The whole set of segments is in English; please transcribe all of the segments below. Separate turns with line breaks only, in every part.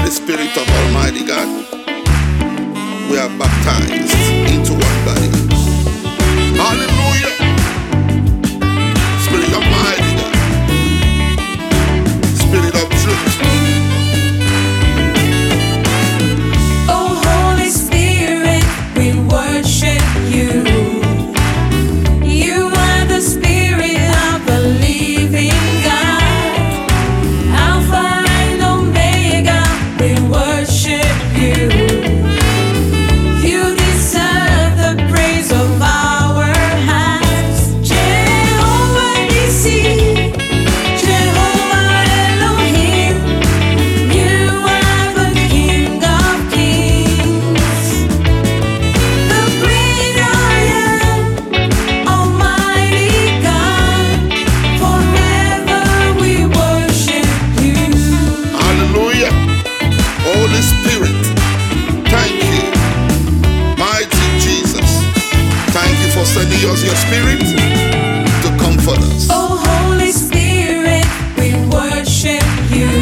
the Spirit of Almighty God, we are baptized into one body. Hallelujah. Spirit of Almighty God, Spirit of truth.
Oh, Holy Spirit, we worship you. You are the Spirit of the living God. Alpha and Omega, we worship you. You deserve the praise of our hearts. Jehovah Nissi, Jehovah Elohim, you are the King of Kings, the great I am, Almighty God. Forever we worship you.
Hallelujah. Holy Spirit, thank you. Mighty Jesus, thank you for sending us your Spirit to comfort us.
Oh, Holy Spirit, we worship you.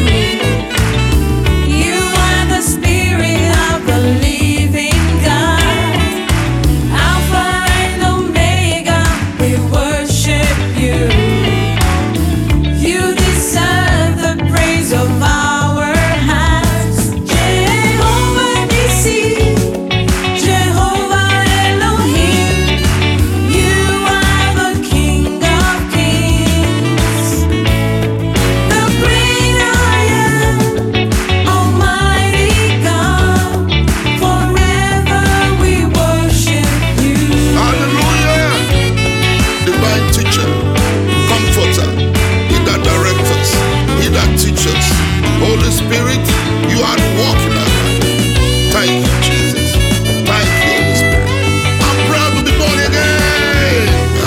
You are the Spirit of the living God. Alpha and Omega, we worship you. You deserve the praise of our hearts. Jehovah Nissi, Jehovah Elohim, you are the King of Kings, the great I am, Almighty God. Forever we worship you.
Hallelujah. Divine teacher, comforter, he that directs us, he that teaches. Holy Spirit, you are walking us. Thank you, Jesus. Thank you, Holy Spirit. I'm proud to be born again.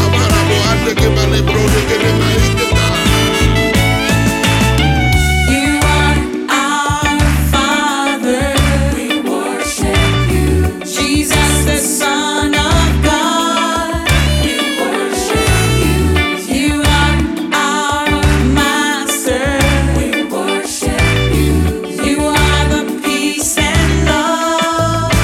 You are our Father. We worship you. Jesus, the Son of God. We worship you. You are our Master. We worship you. You are the peace and love.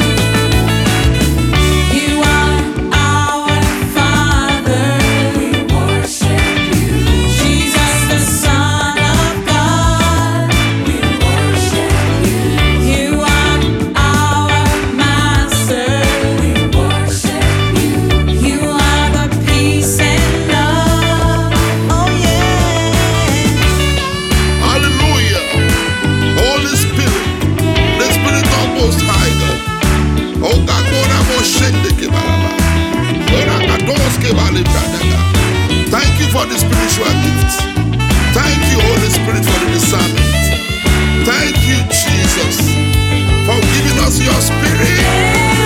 You are our Father. We worship you. Jesus, the Son of God. We worship you. You are our Master. We worship you. You are the peace and love. Oh yeah.
Hallelujah. Holy Spirit, the Spirit of Most High God. Oh God, thank you for the spiritual gifts. Thank you, Holy Spirit, for the discernment. Thank you, Jesus, for giving us your Spirit.